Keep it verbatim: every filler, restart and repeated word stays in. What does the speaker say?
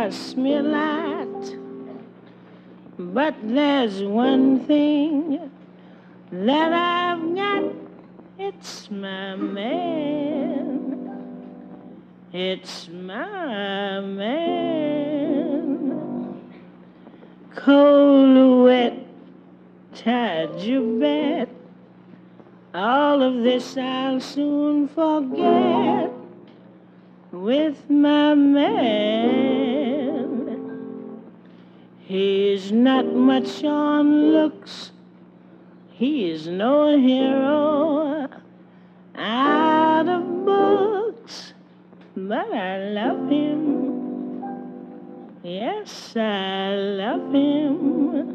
costs me a lot. But there's one thing that I've got. It's my man. It's my man. Cold, wet, tied you bet. All of this I'll soon forget with my man. He's not much on looks. He's no hero out of books, but I love him. Yes, I love him.